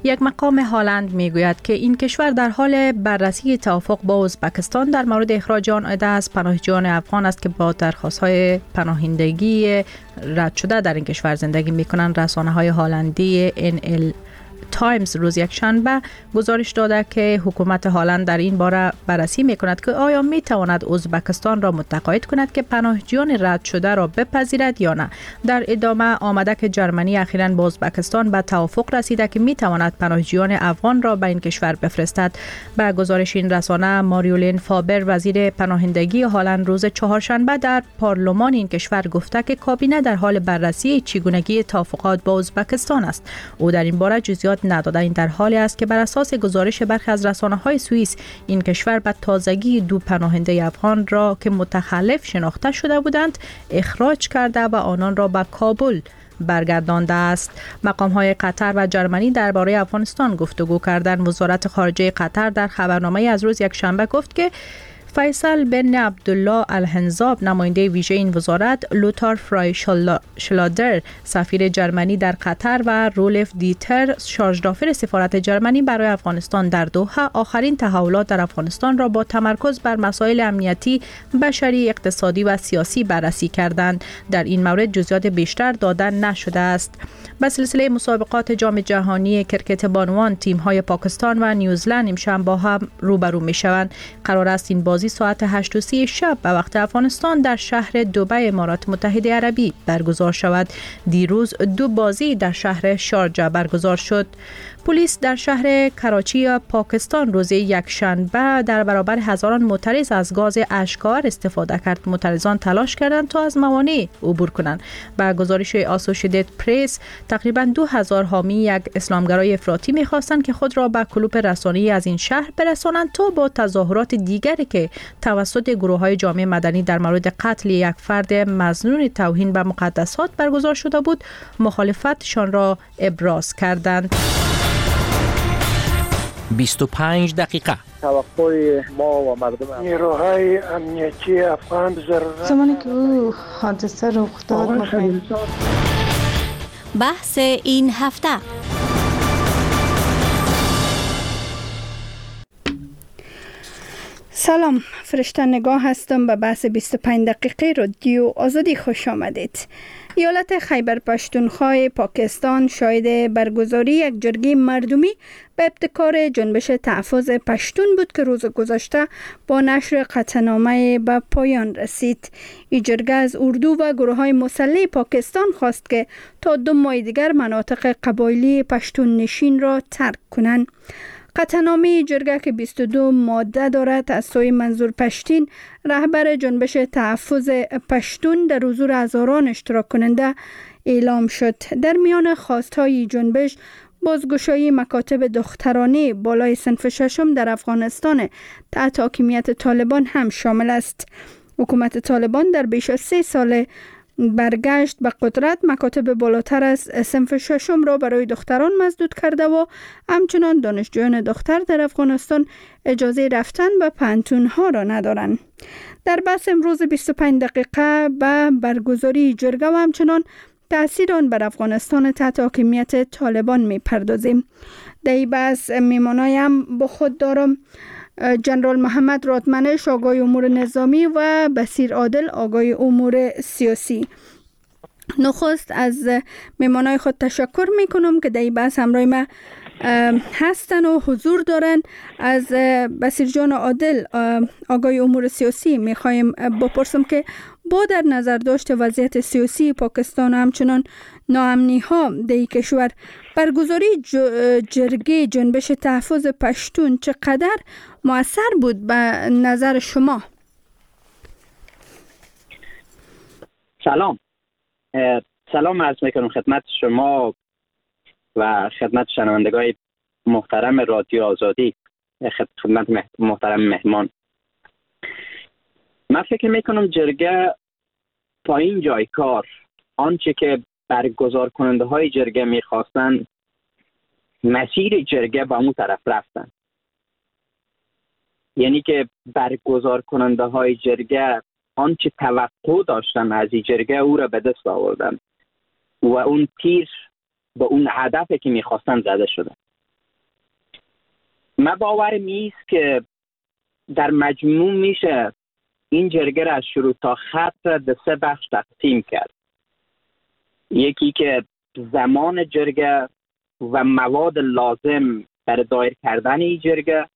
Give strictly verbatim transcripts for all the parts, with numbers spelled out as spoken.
یک مقام هلند میگوید که این کشور در حال بررسی توافق با ازبکستان در مورد اخراج آن عده از پناهجویان افغان است که با درخواست‌های پناهندگی رد شده در این کشور زندگی می‌کنند. رسانه‌های هلندی ان ال تایمز روز یک شنبه گزارش داده که حکومت هلند در این باره بررسی میکند که آیا میتواند ازبکستان را متقاعد کند که پناهجویان رد شده را بپذیرد یا نه. در ادامه آمده که جرمنی اخیراً با ازبکستان به توافق رسیده که میتواند پناهجویان افغان را به این کشور بفرستد. به گزارش این رسانه ماریولین فابر وزیر پناهندگی هلند روز چهارشنبه در پارلمان این کشور گفته که کابینه در حال بررسی چگونگی توافقات با ازبکستان است. او در این باره جزئیات نداده. این در حالی است که بر اساس گزارش برخی از رسانه‌های سوئیس این کشور به تازگی دو پناهنده افغان را که متخلف شناخته شده بودند اخراج کرده و آنان را به کابل برگردانده است. مقام‌های قطر و جرمنی درباره افغانستان گفتگو کردند. وزارت خارجه قطر در خبرنامه از روز یک شنبه گفت که فیصل بن عبدالله الحنزاب نماینده ویژه این وزارت، لوتار فرای شلادر سفیر جرمنی در قطر و رولف دیتر شارژدافر سفارت جرمنی برای افغانستان در دوحه آخرین تحولات در افغانستان را با تمرکز بر مسائل امنیتی، بشری، اقتصادی و سیاسی بررسی کردند. در این مورد جزئیات بیشتر داده نشده است. به سلسله مسابقات جام جهانی کرکت بانوان تیم‌های پاکستان و نیوزلند امشب با هم روبرو می‌شوند. قرار است این بازی ساعت هشت و سی شب به وقت افغانستان در شهر دبی امارات متحده عربی برگزار شود. دیروز دو بازی در شهر شارجه برگزار شد. پلیس در شهر کراچی پاکستان روز یک شنبه در برابر هزاران معترض از گاز اشک‌آور استفاده کرد. معترضان تلاش کردند تا از موانع عبور کنند. با گزارش اسوسییتد پرس تقریبا دو هزار حامی یک اسلامگرای افراطی می‌خواستند که خود را به کلوپ رسانه‌ای از این شهر برسانند تا با تظاهرات دیگری که توسط گروه‌های جامعه مدنی در مورد قتل یک فرد مظنون توهین به مقدسات برگزار شده بود مخالفتشان را ابراز کردند. بیست و پنج دقیقه توقع ما و مردم نیروهای امنیتی افغان ضرورت زمانی که او حادثه رخ داد بحث این هفته. سلام، فرشته نگاه هستم. به بحث بیست و پنج دقیقه رادیو آزادی خوش آمدید. ایالت خیبر پختونخوا پاکستان شاهد برگزاری یک جرگه مردمی به ابتکار جنبش تحفظ پشتون بود که روز گذشته با نشر قطعنامه به پایان رسید. این جرگه از اردو و گروه های مسلح پاکستان خواست که تا دو ماه دیگر مناطق قبایلی پشتون نشین را ترک کنند. قطعنامه جرگه که بیست و دو ماده دارد از سوی منظور پشتین، رهبر جنبش تحفظ پشتون، در حضور هزاران اشتراک کننده اعلام شد. در میان خواستهای جنبش بازگشایی مکاتب دخترانه بالای صنف ششم در افغانستان تحت حاکمیت طالبان هم شامل است. حکومت طالبان در بیش از سه سال برگشت به قدرت مکاتب بالاتر از صنف ششم را برای دختران مسدود کرده و همچنان دانشجویان دختر در افغانستان اجازه رفتن به پانتون ها را ندارند. در بحث امروز بیست و پنج دقیقه به برگزاری جرگه و همچنان تأثیر آن بر افغانستان تحت حاکمیت طالبان می پردازیم. در این بحث میمانای هم با خود دارم جنرال محمد رادمنش آگای امور نظامی و بصیر عادل آگای امور سیاسی. نخست از میمانای خود تشکر میکنم که در این بحث همراه ما هستن و حضور دارن. از بصیر جان عادل آگای امور سیاسی میخوایم بپرسم که با در نظر داشت وضعیت سیاسی پاکستان و همچنان ناامنی ها در این کشور، برگزاری جرگه جنبش تحفظ پشتون چقدر مؤثر بود به نظر شما؟ سلام سلام عرض میکنم خدمت شما و خدمت شنوندگان محترم رادیو آزادی، خدمت محترم مهمان. من فکر میکنم جرگه تا این جای کار آنچه که برگزار کننده های جرگه میخواستن، مسیر جرگه به اون طرف رفتن. یعنی که برگزار کننده های جرگه آنچه توقع داشتن از این جرگه او را به دست آوردن و اون تیر با اون هدفی که میخواستن زده شده. من باورم نیست که در مجموع میشه این جرگه را از شروع تا ختم به سه بخش تقسیم کرد. یکی که زمان جرگه و مواد لازم برای دایر کردن این جرگه،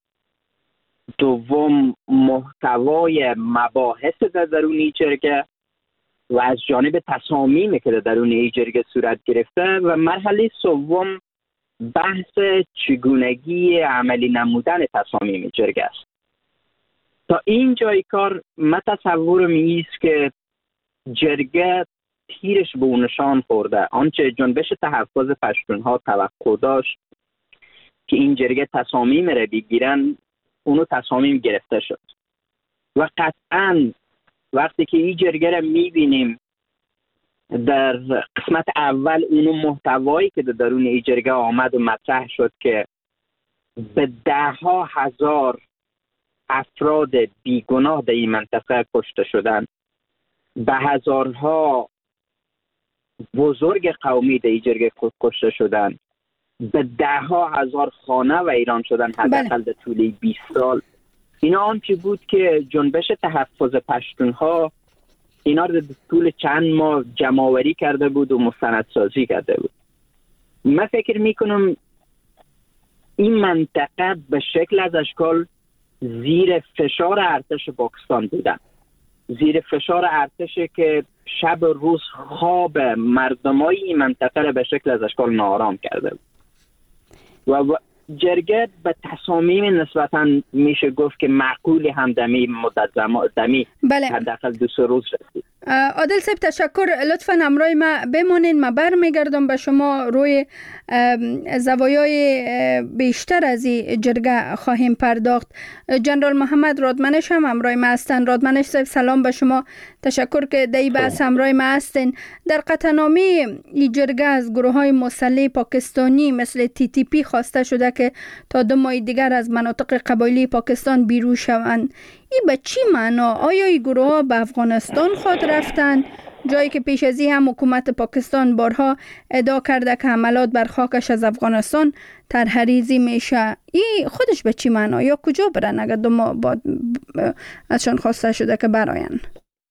دوم محتوای مباحث در درون این جرگه و از جانب تصامیمی که در درون این جرگه صورت گرفته، و مرحله سوم بحث چگونگی عملی نمودن تصامیم جرگه است. تا این جای کار من تصورم نیست که جرگه تیرش به اون نشان خورده. آنچه جنبش تحفظ پشتونها توقع داشت که این جرگه تصامیم را بگیرن، اونو تصامیم گرفته شد و قطعاً وقتی که این جرگه را میبینیم در قسمت اول اونو محتوایی که در درون این جرگه آمد و مطرح شد که به ده ها هزار افراد بیگناه در این منطقه کشته شدن، به هزارها بزرگ قومی در این جرگه کشته شدن، به ده ها هزار خانه و ایران شدن حداقل در طول بیست سال. اینا آنچه بود که جنبش تحفظ پشتونها اینا رو در طول چند ماه جمع‌آوری کرده بود و مستندسازی کرده بود. من فکر میکنم این منطقه به شکل از اشکال زیر فشار ارتش پاکستان بودن، زیر فشار ارتشی که شب و روز خواب مردمای این منطقه را به شکل از اشکال ناآرام کرده بود و جرگه به تصامیم نسبتاً میشه گفت که معقولی هم دمی مدت دمی بله. حداقل دو سه روز رسید. عادل صاحب تشکر، لطفاً همراه ما بمانین. ما برمیگردم به شما، روی زوایای بیشتر از این جرگه خواهیم پرداخت. جنرال محمد رادمنش هم همراه ما هستن. رادمنش صاحب سلام به شما، تشکر که در بحث همراه ما هستین. در قطعنامه این جرگه از گروه های مسلح پاکستانی مثل تی تی پی خواسته شده که تا دو ماه دیگر از مناطق قبایلی پاکستان بیرون شوند. این به چی معنا؟ آیا این گروه ها به افغانستان خود رفتن، جایی که پیش از این هم حکومت پاکستان بارها ادعا کرده که حملات بر خاکش از افغانستان طرحریزی میشه؟ این خودش به چی معنا؟ یا کجا برن اگر دو ماه بعد ازشان خواسته شده که براین؟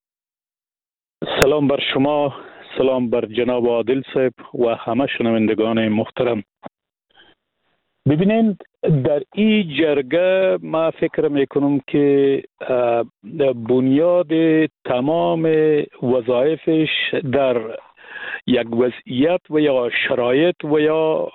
سلام بر شما، سلام بر جناب عادل صاحب و همه شنوندگان محترم. ببینید در این جرگه ما فکر میکنم که بنیاد تمام وظایفش در یک وضعیت و یا شرایط و یا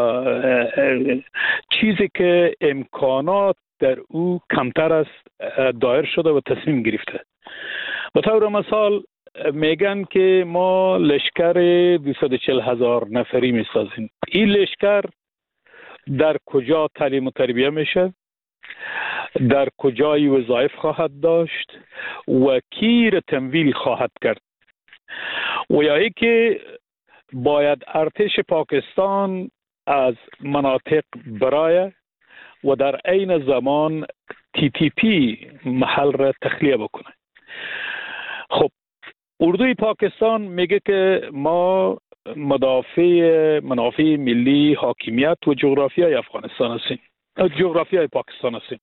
چیزی که امکانات در او کمتر است دایر شده و تصمیم گرفته. به طور مثال میگن که ما لشکر دویست و چهل هزار نفری میسازیم. این لشکر در کجا تعلیم و تربیه میشه، در کجای وظایف خواهد داشت و کی را تمویل خواهد کرد، و یا ای که باید ارتش پاکستان از مناطق برای و در عین زمان تی تی پی محل را تخلیه بکنه. خب اردوی پاکستان میگه که ما مدافع منافع ملی، حاکمیت و جغرافیای افغانستان هستیم، جغرافیای پاکستان هستیم.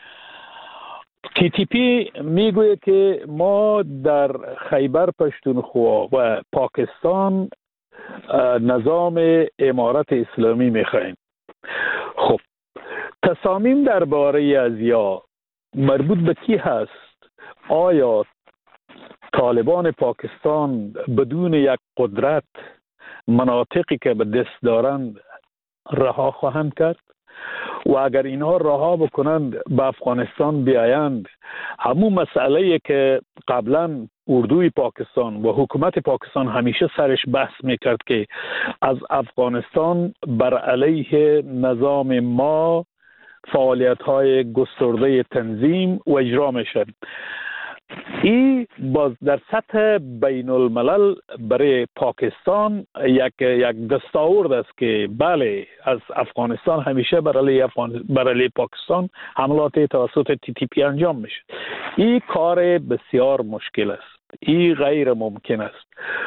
تی تی پی میگویه که ما در خیبر پشتونخوا و پاکستان نظام امارت اسلامی میخواهیم. خب تصامیم درباره از یا مربوط به کی هست؟ آیا طالبان پاکستان بدون یک قدرت مناطقی که به دست دارند رها خواهند کرد؟ و اگر اینها رها بکنند به افغانستان بیایند، همون مسئله که قبلا اردوی پاکستان و حکومت پاکستان همیشه سرش بحث میکرد که از افغانستان بر علیه نظام ما فعالیت های گسترده تنظیم و اجرا میشد، این باز در سطح بین الملل برای پاکستان یک یک دستاورد است که بله از افغانستان همیشه بر علیه افغان بر علیه پاکستان حملات توسط تی تی پی انجام میشه. این کار بسیار مشکل است، این غیر ممکن است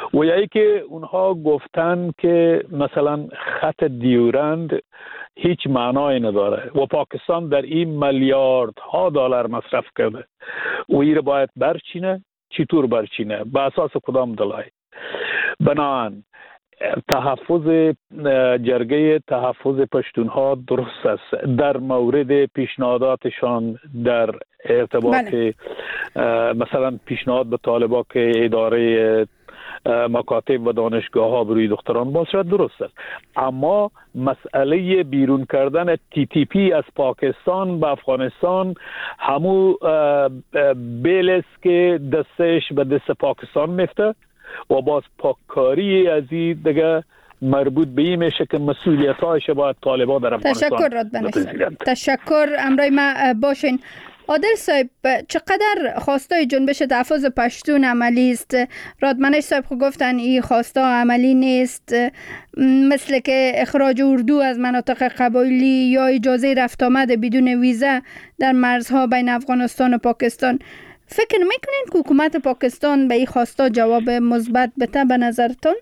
و یا که اونها گفتن که مثلا خط دیورند هیچ معنایی نداره و پاکستان در این میلیاردها دلار مصرف کرده و این باید برچینه. چطور برچینه؟ به اساس کدام دلایل؟ بنابراین تحفظ جرگه تحفظ پشتونها درست است در مورد پیشنهاداتشان در ارتباط بله. مثلا پیشنهاد به طالبا که اداره مکاتب و دانشگاه ها بروی دختران باشد درست است، اما مسئله بیرون کردن تی تی پی از پاکستان به افغانستان همو بیل است که دستش به دست پاکستان میفته و باز پاککاری از این دیگه مربوط به این میشه که مسئولیت هایش باید طالبا در افغانستان. تشکر رادبن صاحب. تشکر. امرای ما باشین. عادل صاحب، چقدر خواستای جنبش تحفظ پشتون عملی است؟ رادمنش صاحب خو گفتن این خواستا عملی نیست، مثل که اخراج اردو از مناطق قبایلی یا اجازه رفت آمد بدون ویزا در مرزها بین افغانستان و پاکستان. فکر میکنین که حکومت پاکستان به این خواستا جواب مثبت بده به نظرتون؟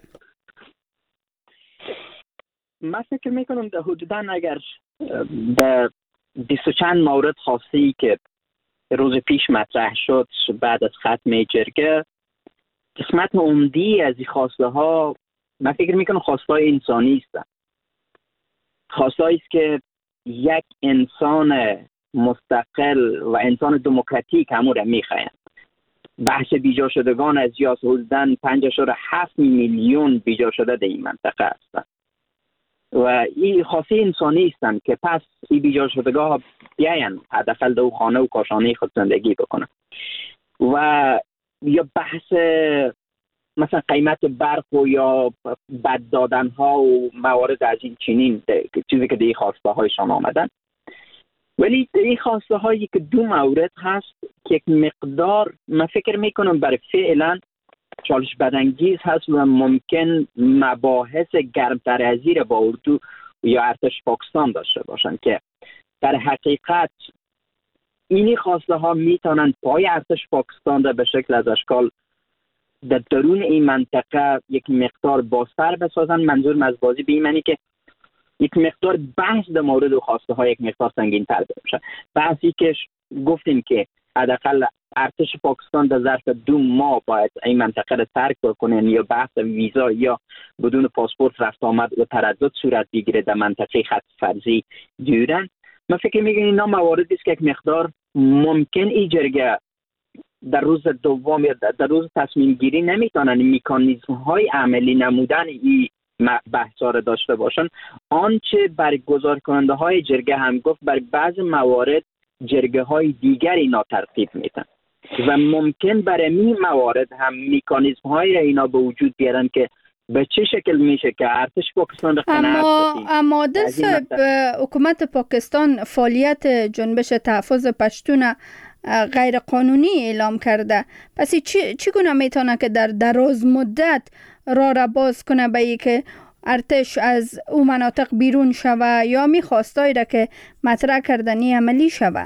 من فکر میکنم در حدوداً اگر در بیست و چند مورد خاصی که روز پیش مطرح شد بعد از ختم جرگه، قسمت عمدی از این خواسته ها من فکر میکنم خواسته های انسانی هستند. خواسته است که یک انسان مستقل و انسان دموکراتیک همون را میخواهند. بحث بیجا شدگان از یا حدوداً پنج اشاره هفت میلیون بیجا شده در این منطقه هستند و این خواسته انسانی هستند که پس این بیجا شدگاه بیاین حداقل در خانه و کاشانه خود زندگی بکنن. و یا بحث مثلا قیمت برق و یا بد دادن ها و موارد از این چنین چیزی که در این خواسته هایشان آمدن. ولی در این خواسته هایی که دو مورد هست که یک مقدار من فکر میکنم برای فعلا چالش بدانگیز هست و ممکن مباحث گرمتر از این با اردو یا ارتش پاکستان داشته باشن که در حقیقت اینی خواسته ها میتونن پای ارتش پاکستان را به شکل از اشکال در درون این منطقه یک مقدار بازتر بسازن. منظور از بازی به این معنی که یک مقدار بحث در مورد خواسته ها یک مقدار سنگین تر بشه. بحثی که گفتیم که حداقل ارتش پاکستان در ظرف دو ماه باید این منطقه را ترک بکنن یا بحث ویزا یا بدون پاسپورت رفت آمد و تردد صورت بگیره در منطقه خط فرضی دیورند. من فکر میگم اینا مواردی است که یک مقدار ممکن این جرگه در روز دوم یا در روز تصمیم گیری نمیتونن مکانیزم های عملی نمودن این بحثا را داشته باشن. آنچه برگزار کننده های جرگه هم گفت برای بعض موارد جرگه های دیگری اینا ترتیب میدن و ممکن برای این موارد هم مکانیزم های اینا به وجود بیارن که به چه شکل میشه که ارتش پاکستان را قناعت اما بدیم. اما عادل صاحب، حکومت پاکستان فعالیت جنبش تحفظ پشتون غیر قانونی اعلام کرده. پس چی چگونه میتونه که در دراز مدت راه را باز کنه به اینکه ارتش از او مناطق بیرون شوه یا میخواستایی را که مطرح کردنی عملی شوه؟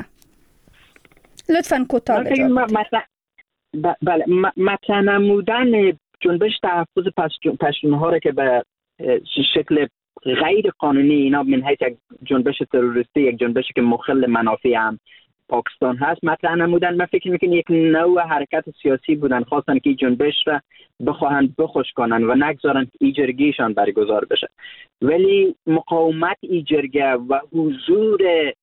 لطفاً کوتاه بجا. بله، مطرح نمودن جنبش تحفظ پشتونها را که به شکل غیر قانونی اینا من حیث یک جنبش تروریستی، یک جنبشی که مخل منافع هم پاکستان هست مطرح نمودن، من فکر میکنم یک نوع حرکت سیاسی بودن، خواستن که این جنبش را بخواهند بخوش کنن و نگذارن که این جرگهشان برگزار بشه. ولی مقاومت این جرگه و حضور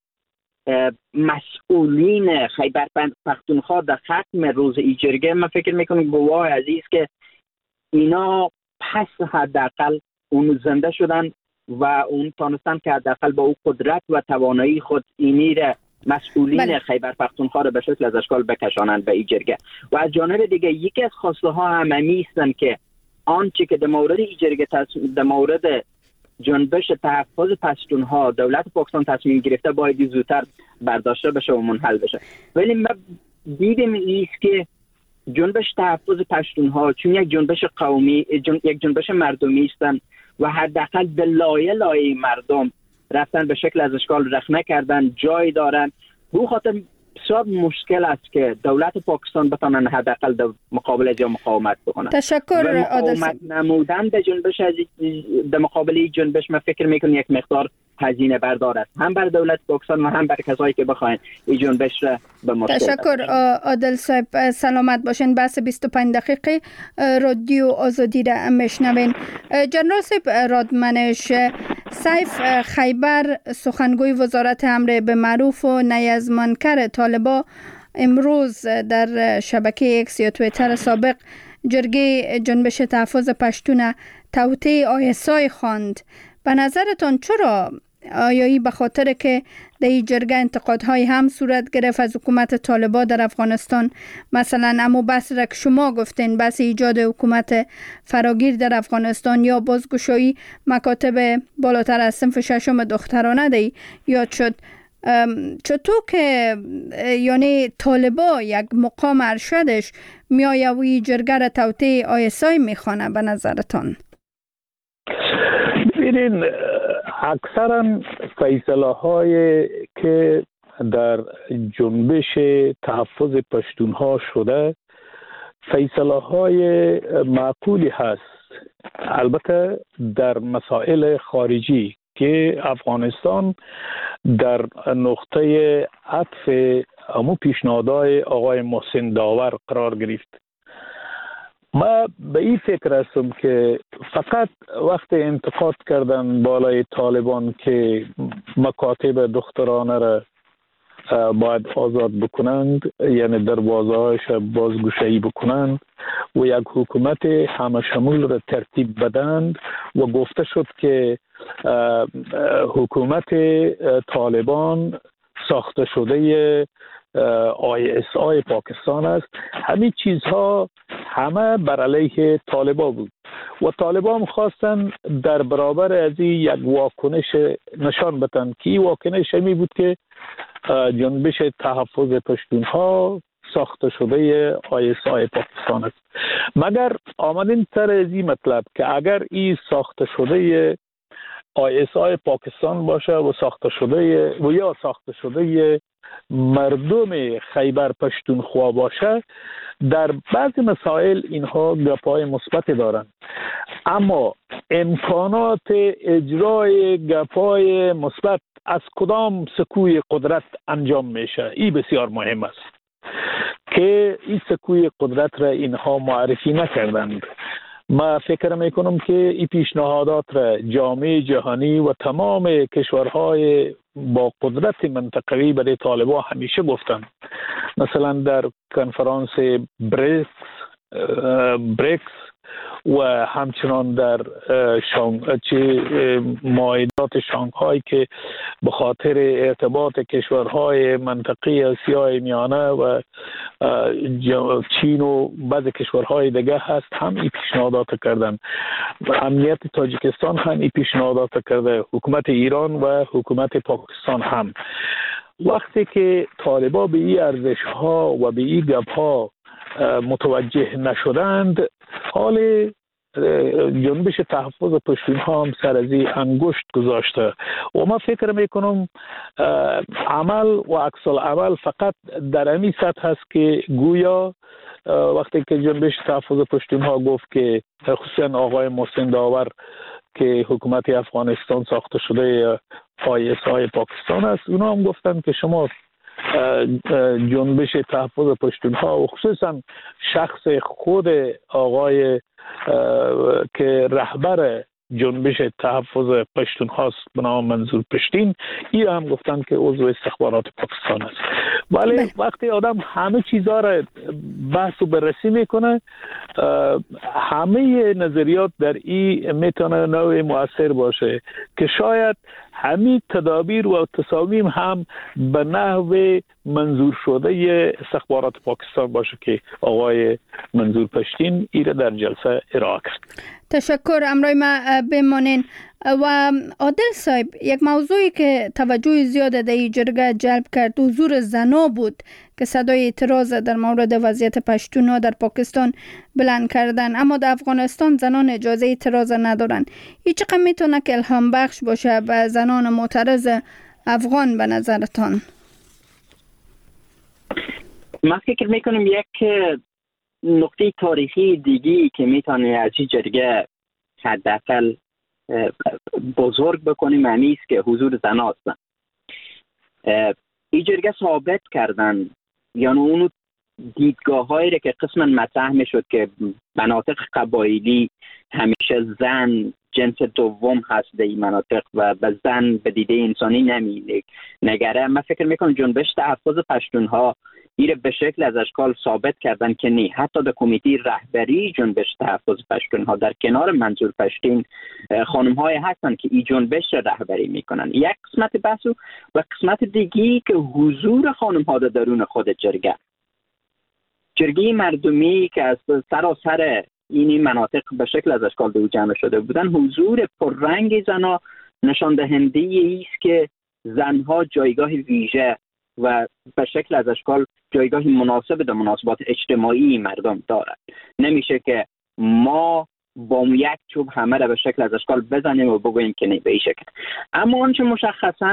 مسئولین خیبر پختونخوا در ختم روز این جرگه من فکر میکنم گواه عزیز که اینا پس حداقل اون زنده شدن و اون تانستن که حداقل با او قدرت و توانایی خود اینی را مسئولین بله. خیبر پختونخوا را به شکل از اشکال بکشانند به این جرگه. و از جانب دیگه یکی از خواسته ها عمومی هستند که آنچه که در مورد این جرگه در مورد جنبش تحفظ پشتونها دولت پاکستان تصمیم گرفته باید زودتر برداشته بشه و منحل بشه. ولی ما دیدیم ایست که جنبش تحفظ پشتونها چون یک جنبش قومی جن... یک جنبش مردمی هستند و حداقل به لایه لایه مردم رفتن به شکل از اشکال رخنه کردن، جای دارن. به خاطر بسیار مشکل است که دولت پاکستان بتانن حداقل در مقابل از مقاومت بکنن. تشکر عادل مقاومت نمودن در جنبش از در مقابل جنبش من فکر میکنم یک مقدار هزینه بردار است، هم بر دولت پاکستان و هم بر کسایی که بخواین این جنبش را به مشکل. تشکر عادل صاحب، سلامت باشین. بحث بیست و پنج دقیقه رادیو آزادی را میشنوین. جنرال صاحب رادمنش، سیف خیبر سخنگوی وزارت امر به معروف و نیازمندکر طالبا امروز در شبکه اکس یا توییتر سابق جرگه جنبش تحفظ پشتون توطئه آیسای خواند. به نظرتان چرا؟ آیایی به خاطر که در این جرگه انتقادهای هم صورت گرفت از حکومت طالبان در افغانستان، مثلا امو بحث را که شما گفتین، بحث ایجاد حکومت فراگیر در افغانستان یا بازگشایی مکاتب بالاتر از صنف ششم دخترانه دی یاد شد. چطور که یعنی طالبا یک مقام ارشدش میایوی جرگه را توطئه آیسای میخوانه به نظرتان؟ ببینین، اکثرا فیصله های که در جنبش تحفظ پشتون ها شده فیصله های معقولی هست، البته در مسائل خارجی که افغانستان در نقطه عطف امو پیشنهادهای آقای محسن داور قرار گرفت. ما به این فکر هستم که فقط وقت انتقاد کردن بالای طالبان که مکاتب دخترانه را باید آزاد بکنند، یعنی دروازه هایش بازگشایی بکنند و یک حکومت همه شمول را ترتیب بدند و گفته شد که حکومت طالبان ساخته شده آی اس آی پاکستان است. همین چیزها همه بر علیه طالبان بود و طالبان خواستن در برابر از این یک واکنش نشان بدن که این واکنش همی بود که جنبش تحفظ پشتون ها ساخته شده آی اس آی پاکستان است. مگر آمدین سر از این مطلب که اگر این ساخته شده آی اس آی پاکستان باشه و ساخته شده و یا ساخته شده مردم خیبر پشتونخوا باشه، در بعضی مسائل اینها گپای مثبت دارند، اما امکانات اجرای گپای مثبت از کدام سکوی قدرت انجام میشه، این بسیار مهم است که این سکوی قدرت را اینها معرفی نکردند. ما فکر میکنم که این پیشنهادات را جامعه جهانی و تمام کشورهای با قدرت منطقوی برای طالبان همیشه گفتند. مثلا در کنفرانس بریکس بریکس و همچنان در شانگ... چه معاهدات شانگهای که به خاطر ارتباط کشورهای منطقه آسیای میانه و چین و بعض کشورهای دیگه هست هم این پیشنهادات کردن. امنیت تاجیکستان هم این پیشنهادات کرده، حکومت ایران و حکومت پاکستان هم. وقتی که طالبا به این ارزش ها و به این گپ ها متوجه نشدند، حال جنبش تحفظ پشتون ها هم سر از این انگشت گذاشته و ما فکر میکنم عمل و عکس العمل فقط در امی سطح هست که گویا وقتی که جنبش تحفظ پشتون ها گفت که خصوصا آقای محسن داور که حکومت افغانستان ساخته شده آی اس آی پاکستان است، اونا هم گفتن که شما جنبش تحفظ پشتون ها و خصوصا شخص خود آقای که رهبر جنبش تحفظ پشتون هاست به نام منظور پشتین، این هم گفتن که عضو استخبارات پاکستان است. ولی بله. وقتی آدم همه چیزها را بحث و بررسی میکنه، همه نظریات در این میتونه نوع مؤثر باشه که شاید همین تدابیر و تصامیم هم به نحو منظور شده استخبارات پاکستان باشه که آقای منظور پشتین ایره در جلسه ارائه کرد. تشکر. امروی ما بمانین. و عادل صاحب، یک موضوعی که توجه زیاد در این جرگه جلب کرد حضور زنا بود که صدای اعتراض در مورد وضعیت پشتونها در پاکستان بلند کردن، اما در افغانستان زنان اجازه اعتراض ندارن. این چقدر میتونه که الهام بخش باشه به زنان معترض افغان به نظرتان؟ من فکر میکنم یک نقطه تاریخی دیگی که میتونه از این جرگه حداقل بزرگ بکنیم معنی است که حضور زن هستن. این جرگه ثابت کردن، یعنی اونو دیدگاه هایی که قسما مطرح میشد که مناطق قبایلی همیشه زن جنس دوم هست در این مناطق و به زن به دیده انسانی نمی نگره. من فکر میکنم جنبش تحفظ پشتونها ایره به شکل از اشکال ثابت کردن که نه، حتی در کمیته رهبری جنبش تحفظ پشتونها در کنار منظور پشتین خانم های هستن که این جنبش رهبری میکنن. یک قسمت بحثو و قسمت دیگی که حضور خانم ها در درون خود جرگه جرگه مردمی که از سراسر این مناطق به شکل از اشکال دو جمع شده بودن، حضور پررنگ زنها نشان دهنده است که زنها جایگاه ویژه و به شکل از اشکال جایگاه مناسب در مناسبات اجتماعی مردم دارد. نمیشه که ما با یک چوب همه را به شکل از اشکال بزنیم و بگوییم که نه به این شکل. اما آنچه مشخصا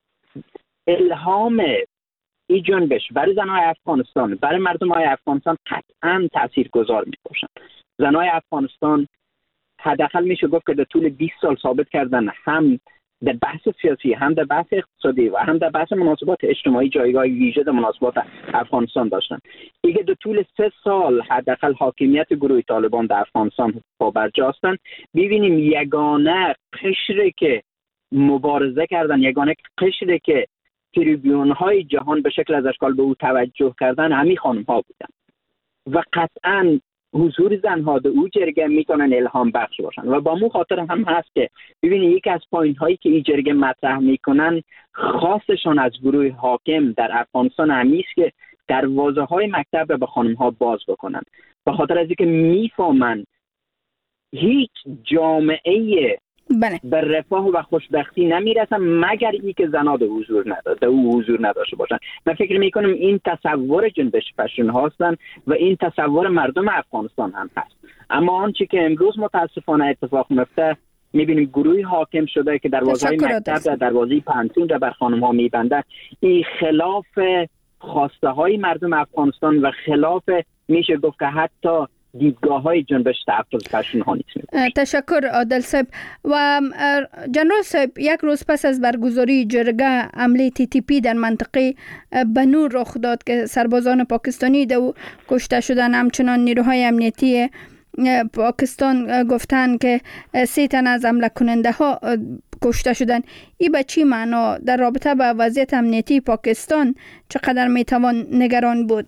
الهام این جنبش برای زنهای افغانستان، برای مردم های افغانستان قطعا تأثیر گذار می باشند. زنهای افغانستان حداقل میشه گفت که در طول بیست سال ثابت کردن هم در بحث سیاسی، هم در بحث اقتصادی و هم در بحث مناسبات اجتماعی جایگاه ویژه در مناسبات افغانستان داشتن. دیگه در طول سه سال حداقل حاکمیت گروه طالبان در افغانستان پابرجا هستند. ببینیم یگانه قشری که مبارزه کردن، یگانه قشری که تریبیون های جهان به شکل از اشکال به او توجه کردن همین خانم ها بودن و قطعا حضور زنها در او جرگه میتونن الهام بخش باشن و با مو خاطر هم هست که ببینید یکی از پوینت هایی که این جرگه مطرح میکنن خاصشان از گروه حاکم در افغانستان همی است که دروازه های مکتب را به خانم ها باز بکنن، به خاطر از اینکه میفهمن هیچ جامعه بله. به رفاه و خوشبختی نمیرسن مگر ای که زنها در حضور نداشته او حضور نداشته باشن. من فکر میکنم این تصور جنبش پشتون هستن و این تصور مردم افغانستان هم هست. اما آنچه که امروز متاسفانه اتفاق میفته میبینیم گروهی حاکم شده که دروازه مکتب در دروازه پانتون را بر خانم ها میبنده. این خلاف خواسته های مردم افغانستان و خلاف میشه گفت که حتی دیدگاه های جنبش تحفظ پشتون ها نیست. تشکر عادل صاحب. و جنرال صاحب، یک روز پس از برگزاری جرگه حمله تی تی پی در منطقه بنور رخ داد که سربازان پاکستانی دو کشته شدن. همچنان نیروهای امنیتی پاکستان گفتن که سه تن از حمله کننده ها کشته شدن. این به چی معنا در رابطه با وضعیت امنیتی پاکستان چقدر میتوان نگران بود؟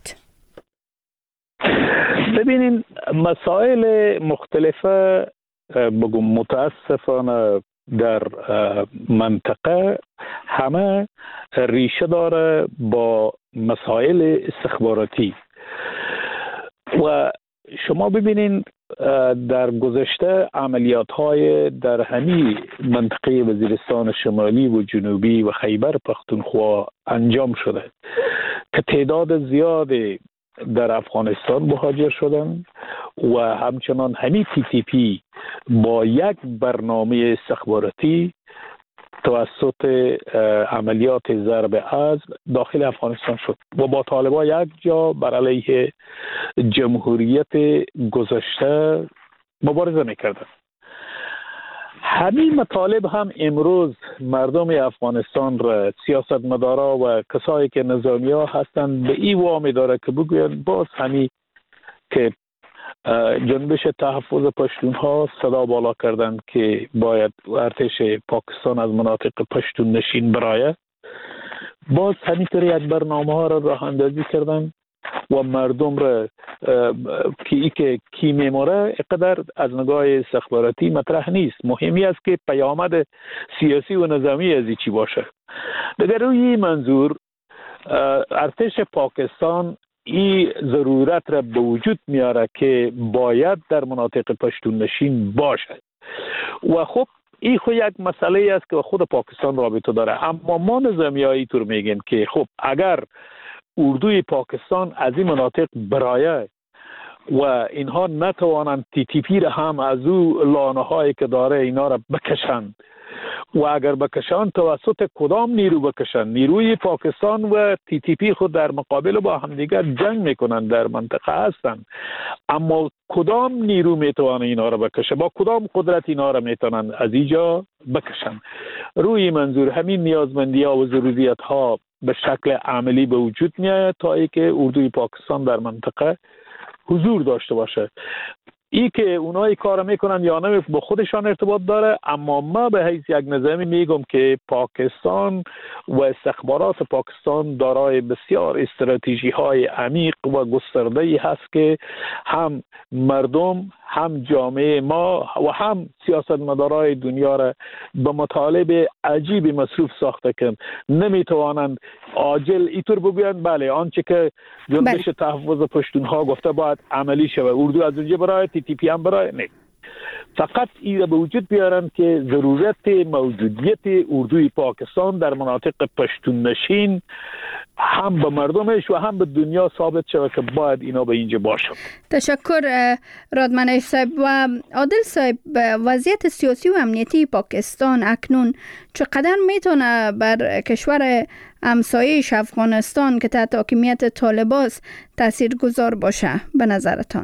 ببینین مسائل مختلفه بگم متاسفانه در منطقه همه ریشه داره با مسائل استخباراتی و شما ببینین در گذشته عملیات های در همین منطقه وزیرستان شمالی و جنوبی و خیبر پختونخوا انجام شده که تعداد زیادی در افغانستان مهاجر شدن و همچنان همین تی تی پی با یک برنامه استخباراتی توسط عملیات ضرب عزم داخل افغانستان شد و با طالبان یک جا بر علیه جمهوریت گذشته مبارزه میکردن. همین مطالب هم امروز مردم افغانستان را سیاستمدارا و کسایی که نظامی ها هستند به این وامی داره که بگویند باز همین که جنبش تحفظ پشتون ها صدا بالا کردند که باید ارتش پاکستان از مناطق پشتون نشین برایه، باز همینطور یک برنامه ها را راه اندازی کردند و مردم را که ای که کی میموره اقدر از نگاه استخباراتی مطرح نیست. مهمی است که پیامد سیاسی و نظامی از چی باشه. در روی منظور ارتش پاکستان این ضرورت را به وجود میاره که باید در مناطق پشتون نشین باشه و خب این خود یک مسئله است که خود پاکستان رابطه داره. اما ما نظامی هایی طور میگیم که خب اگر اردوی پاکستان از این مناطق برایه و اینها نتوانند تی تی پی را هم از او لانه هایی که داره اینا را بکشند و اگر بکشن توسط کدام نیرو بکشن؟ نیروی پاکستان و تی تی پی خود در مقابل با همدیگر جنگ میکنن، در منطقه هستن، اما کدام نیرو میتونه اینا را بکشه؟ با کدام قدرت اینا را میتونن از اینجا بکشن؟ روی منظور همین نیازمندی ها و ضروریات ها به شکل عملی به وجود میاد تا ای که اردوی پاکستان در منطقه حضور داشته باشه. ای که اونایی کار میکنن یا نه با خودشان ارتباط داره، اما ما به حیث یک نظامی میگم که پاکستان و استخبارات پاکستان دارای بسیار استراتژی های عمیق و گسترده ای هست که هم مردم، هم جامعه ما و هم سیاستمدارای دنیا را به مطالب عجیب مصروف ساخته کن. نمیتوانند عاجل اینطور بگویند بله آنچه که جنبش تحفظ پشتونها گفته باید عملی شود، اردو از اونجا برای، تی تی پی هم برای. نه، فقط این به وجود بیارن که ضرورت موجودیت اردوی پاکستان در مناطق پشتون نشین هم به مردمش و هم به دنیا ثابت شود که باید اینا به اینجا باشد. تشکر رادمنش صاحب. و عادل صاحب، وضعیت سیاسی و امنیتی پاکستان اکنون چقدر میتونه بر کشور همسایه‌اش افغانستان که تحت حاکمیت طالباست تاثیرگذار باشه به نظرتان؟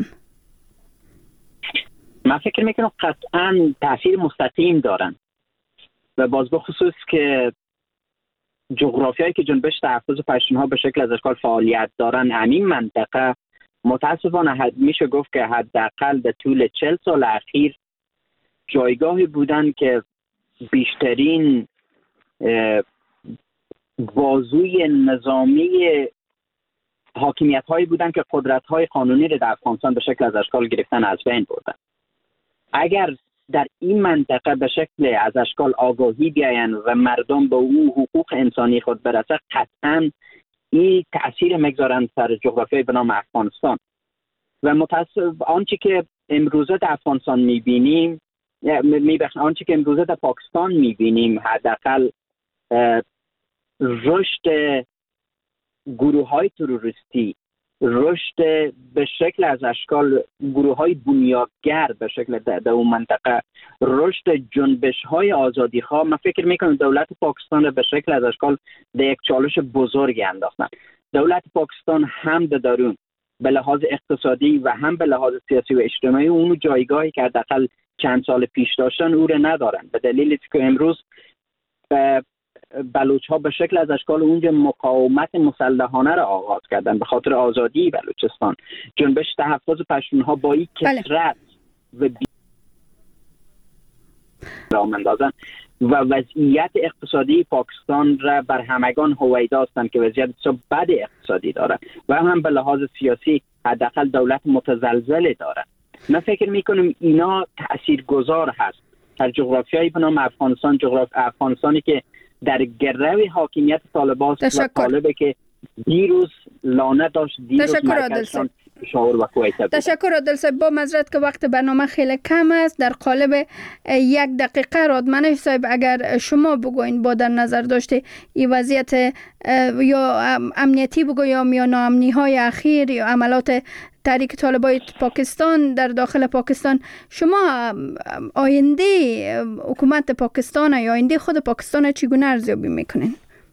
من فکر میکنم قطعا تاثیر مستقیم دارن و باز به خصوص که جغرافیایی که جنبش تحفظ پشتونها به شکل از اشکال فعالیت دارن، همین منطقه متاسفانه میشه گفت که حداقل به طول چهل سال اخیر جایگاهی بودن که بیشترین بازوی نظامی حاکمیت هایی بودن که قدرت های قانونی رو در افغانستان به شکل از اشکال گرفتن از بین بردن. اگر در این منطقه به شکل از اشکال آگاهی بیاین و مردم به او حقوق انسانی خود برسه، قطعا این تأثیر میگذارن سر جغرافیای به نام افغانستان. و متاسف آنچه که امروزه در افغانستان میبینیم، میبخشن آنچه که امروزه در پاکستان میبینیم، حداقل رشد گروه های تروریستی، رشد به شکل از اشکال گروه های بنیادگر به شکل در اون منطقه، رشد جنبش های آزادی خواه، من فکر میکنم دولت پاکستان رو به شکل از اشکال در یک چالش بزرگی انداختن. دولت پاکستان هم در درون به لحاظ اقتصادی و هم به لحاظ سیاسی و اجتماعی اون جایگاهی که حداقل چند سال پیش داشتن او رو ندارن، به دلیلی که امروز بلوچ ها به شکل از اشکال اونجا مقاومت مسلحانه را آغاز کردن به خاطر آزادی بلوچستان. جنبش تحفظ پشتونها با این کثرت و بی راه اندازن و وضعیت اقتصادی پاکستان را بر همگان هویدا هستند که وضعیت بسیار بد اقتصادی دارد و هم به لحاظ سیاسی حداقل دولت متزلزل دارد. من فکر میکنم اینا تاثیرگذار هست در جغرافیایی به نام افغانستان، جغرافی افغانستانی که در گروه حاکمیت طالبان و طالبه که دیروز لانه داشت، دیروز مرکزشان پشاور و کویت بود. تشکر عادل صاحب. با معذرت که وقت برنامه خیلی کم است، در قالب یک دقیقه رادمنش صاحب اگر شما بگوین با در نظر داشته این وضعیت یا امنیتی بگو یا یا ناامنی های اخیر یا عملات تحریک طالبان پاکستان در داخل پاکستان، شما آینده حکومت پاکستان یا آینده خود پاکستان چگونه ارزیابی میکنین؟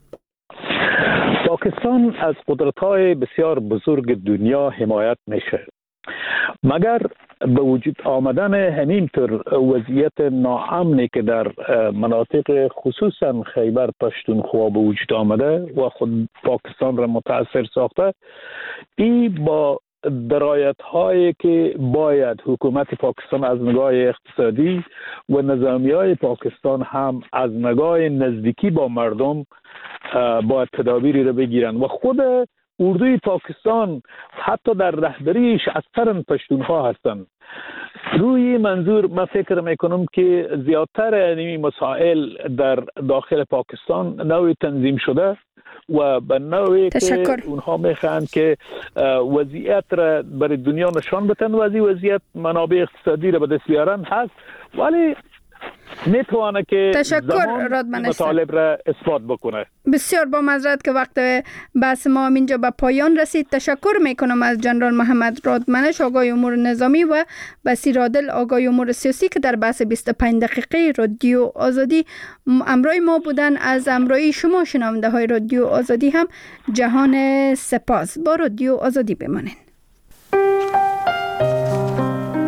پاکستان از قدرت‌های بسیار بزرگ دنیا حمایت میشه، مگر به وجود آمدن همینطور وضعیت ناامنی که در مناطق خصوصا خیبر پشتونخوا به وجود آمده و خود پاکستان را متاثر ساخته، این با درایت هایی که باید حکومت پاکستان از نگاه اقتصادی و نظامی های پاکستان هم از نگاه نزدیکی با مردم باید تدابیری رو بگیرن و خود اردوی پاکستان حتی در رهبریش از قرن پشتونها هستند. روی منظور من فکر میکنم که زیادتر این مسائل در داخل پاکستان نوعی تنظیم شده و به نوعی که اونها میخوان که وضعیت را برای دنیا نشان بدن و از این وضعیت منابع اقتصادی را به دست بیارن هست، ولی میتونه که تشکر رادمن مطالب را اثبات بکنه. بسیار با معذرت که وقت بحث ما اینجا به پایان رسید. تشکر میکنم از جنرال محمد رادمنش، آگاه امور نظامی، و بصیر عادل، آگاه امور سیاسی، که در بحث بیست و پنج دقیقه رادیو آزادی امروی ما بودن. از امروی شما شنونده های رادیو آزادی هم جهان سپاس. با رادیو آزادی بمانید.